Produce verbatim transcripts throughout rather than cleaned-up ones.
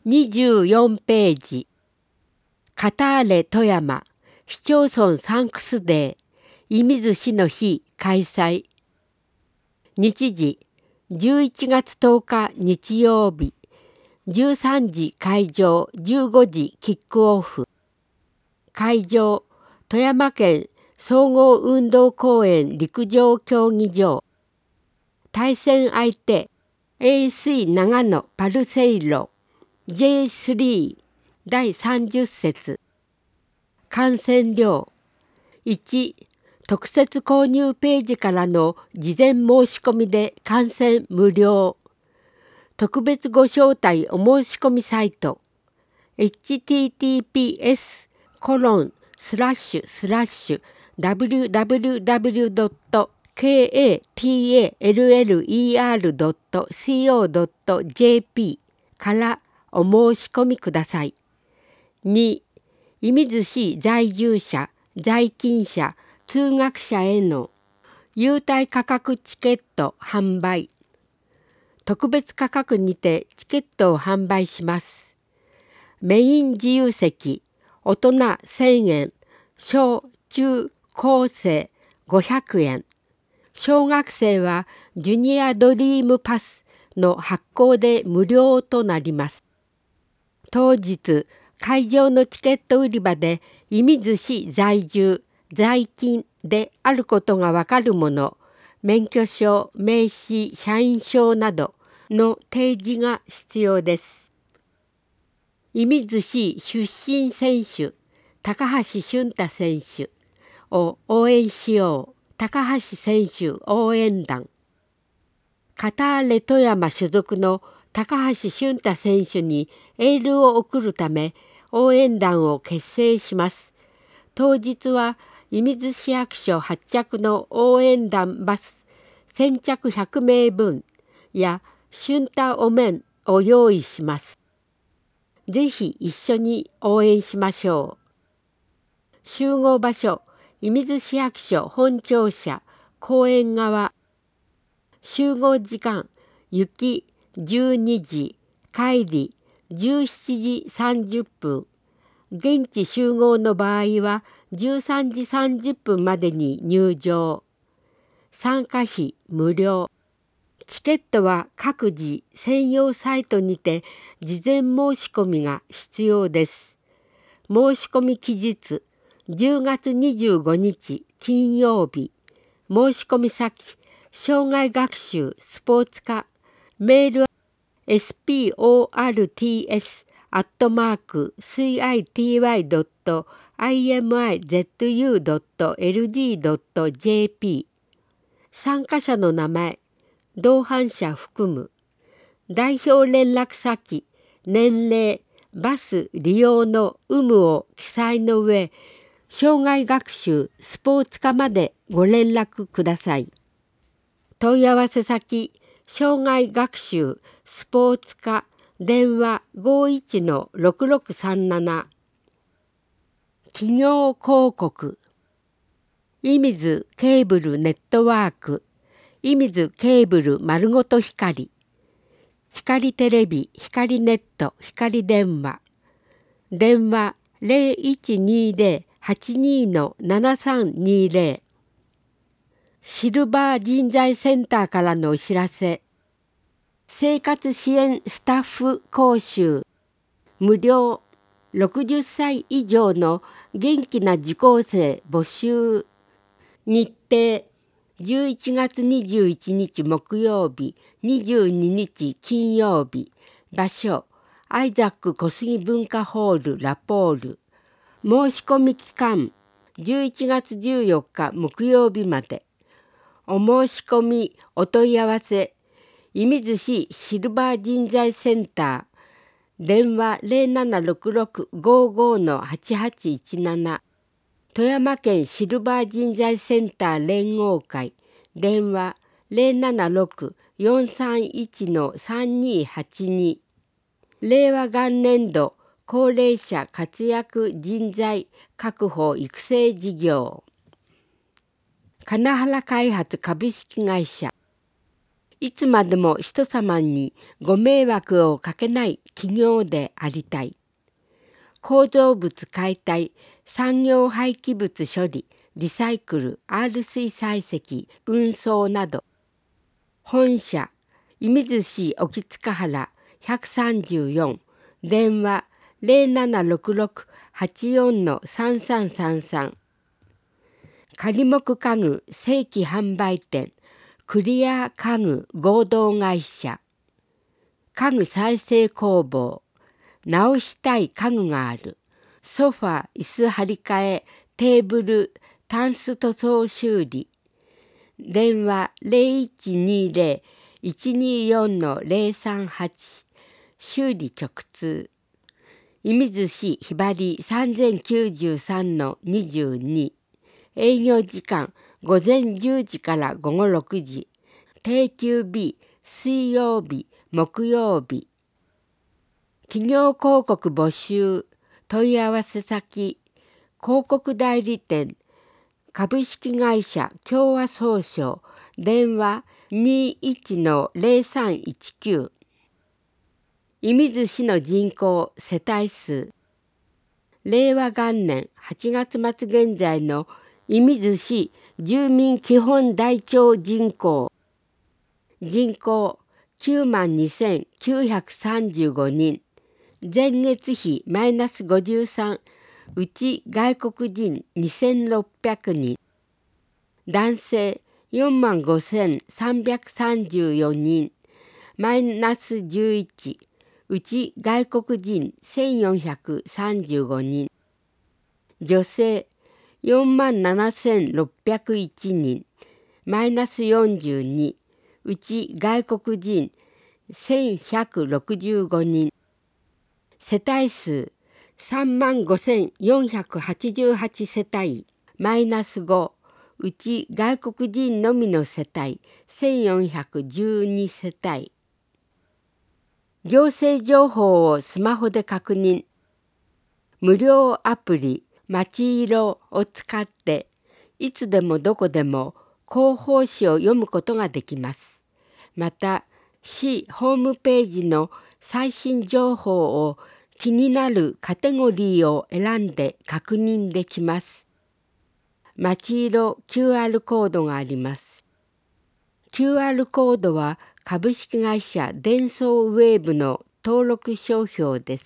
にじゅうよんページ。カターレ富山市町村サンクスデー射水市の日開催。日時じゅういちがつとおか日曜日、じゅうさんじ開場、じゅうごじキックオフ。会場富山県総合運動公園陸上競技場。対戦相手 エーシー 長野パルセイロ ジェイスリー 第さんじゅっ節。観戦料いち、特設購入ページからの事前申し込みで観戦無料。特別ご招待お申し込みサイト エイチティーティーピーエスコロンスラッシュスラッシュダブリューダブリューダブリュードットケーエーティーエーエルエルイーアールドットシーオードットジェーピー からお申し込みください。に、射水市在住者、在勤者、通学者への優待価格チケット販売。特別価格にてチケットを販売します。メイン自由席、大人せんえん、小中高生ごひゃくえん。小学生はジュニアドリームパスの発行で無料となります。当日、会場のチケット売り場で射水市在住、在勤であることがわかるもの、免許証、名刺、社員証などの提示が必要です。射水市出身選手、高橋俊太選手を応援しよう、高橋選手応援団。カターレ富山所属の高橋俊太選手にエールを送るため応援団を結成します。当日は射水市役所発着の応援団バス先着ひゃくめいぶんや俊太お面を用意します。ぜひ一緒に応援しましょう。集合場所射水市役所本庁舎公園側。集合時間行きじゅうにじ、帰りじゅうしちじさんじゅっぷん。現地集合の場合はじゅうさんじさんじゅっぷんまでに入場。参加費無料。チケットは各自専用サイトにて事前申し込みが必要です。申し込み期日じゅうがつにじゅうごにち金曜日。申し込み先障害学習スポーツ科。メールは エスピーオーアールティーエス アットマーク シーアイティーワイ ドット アイエムアイゼットユー ドット エルジー ドット ジェーピー。参加者の名前、同伴者含む。代表連絡先、年齢、バス利用の有無を記載の上、障害学習スポーツ科までご連絡ください。問い合わせ先、障害学習スポーツ科電話 ごいちのろくろくさんなな。企業広告。射水ケーブルネットワーク、射水ケーブル丸ごと光、光テレビ、光ネット、光電話。電話 ゼロいちにゼロ はちにのななさんにゼロ。シルバー人材センターからのお知らせ。生活支援スタッフ講習無料。ろくじゅっさい以上の元気な受講生募集。日程じゅういちがつにじゅういちにち木曜日、にじゅうににち金曜日。場所アイザック小杉文化ホールラポール。申し込み期間じゅういちがつじゅうよっか木曜日まで。お申し込みお問い合わせ射水市シルバー人材センター電話 ゼロななろくろく ごーごー のはちはちいちなな。富山県シルバー人材センター連合会電話 ゼロななろく よんさんいちのさんにはちに。令和元年度高齢者活躍人材確保育成事業。金原開発株式会社。 いつまでも人様にご迷惑をかけない企業でありたい。構造物解体、産業廃棄物処理、リサイクル、アール 水採石、運送など。本社、射水市沖塚原ひゃくさんじゅうよん、電話 ゼロななろくろく はちよん さんさんさんさん。仮木家具正規販売店、クリア家具合同会社。家具再生工房、直したい家具がある。ソファ、椅子張り替え、テーブル、タンス塗装修理。電話 ゼロいちにゼロ いちによん ゼロさんはち。修理直通。射水市ひばり さんぜんきゅうじゅうさんのにじゅうに。営業時間午前じゅうじから午後ろくじ。定休日水曜日、木曜日。企業広告募集。問い合わせ先。広告代理店。株式会社共和総商。電話 にいちのゼロさんいちきゅう。射水市の人口世帯数。れいわ元年はちがつ末現在の射水市住民基本台帳人口。人口きゅうまんにせんきゅうひゃくさんじゅうごにん。前月比マイナスごじゅうさん。うち外国人にせんろっぴゃくにん。男性よんまんごせんさんびゃくさんじゅうよにん。マイナスじゅういち。うち外国人せんよんひゃくさんじゅうごにん。女性よんまんななせんろっぴゃくいちにん。マイナスよんじゅうに。うち外国人せんひゃくろくじゅうごにん。世帯数さんまんごせんよんひゃくはちじゅうはち世帯。マイナスご。うち外国人のみの世帯せんよんひゃくじゅうに世帯。行政情報をスマホで確認。無料アプリまちいろを使っていつでもどこでも広報誌を読むことができます。また市ホームページの最新情報を気になるカテゴリーを選んで確認できます。まちいろ キューアール コードがあります。キューアール コードは株式会社デンソーウェーブの登録商標です。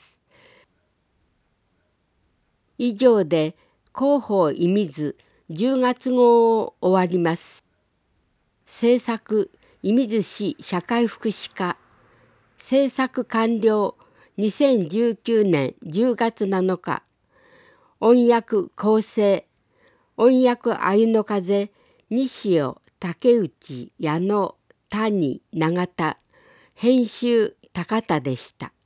以上で広報射水じゅうがつ号を終わります。制作射水市社会福祉課。制作完了にせんじゅうきゅうねんじゅうがつなのか。音訳構成音訳あゆの風西尾竹内矢野谷永田。編集高田でした。